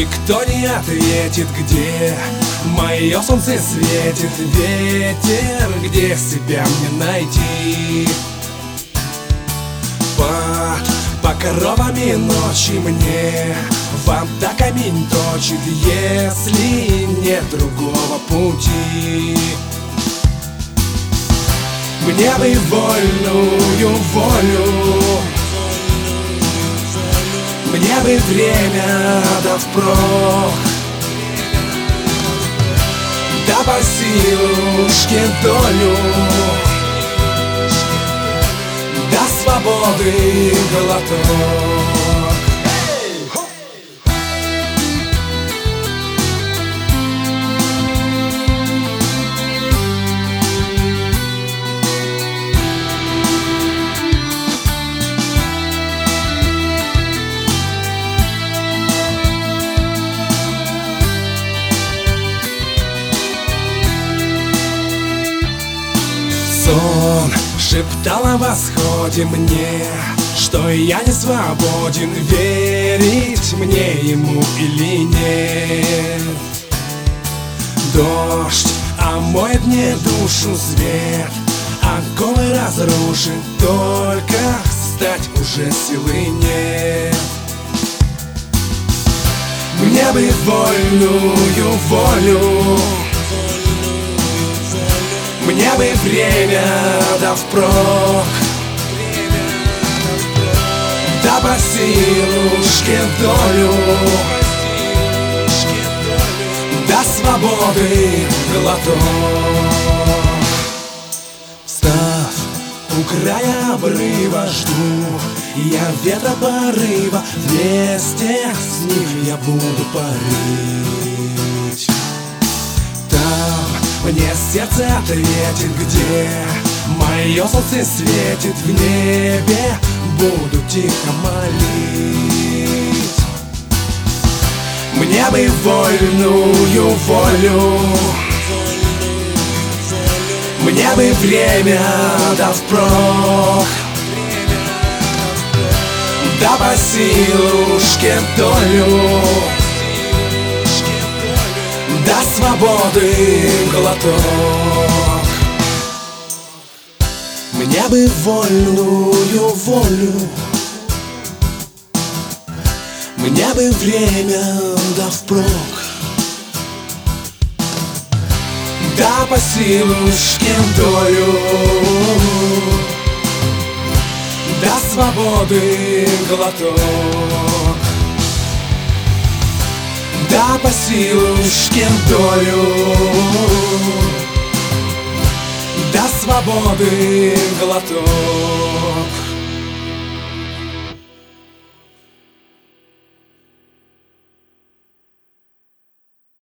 Никто не ответит, где мое солнце светит. Ветер, где себя мне найти? Под покровами ночи мне вода камень точит, если нет другого пути. Мне бы вольную волю, мне бы время да впрок, да по силушке долю, до свободы глоток. Сон шептал о восходе мне, что я не свободен, верить мне ему или нет. Дождь омоет мне душу, свет оковы разрушит, только встать уже силы нет. Мне бы вольную волю, мне бы время да впрок, да по силушке долю, до свободы глоток. Встав у края обрыва, жду я ветра порыва, вместе с ним я буду парить. Там мне сердце ответит, где мое солнце светит. В небе буду тихо молить. Мне бы вольную волю, мне бы время да впрок, да по силушке долю, до свободы глоток. Мне бы вольную волю, мне бы время да впрок, да по силушке долю, до свободы глоток. Да по силушке долю, до свободы глоток.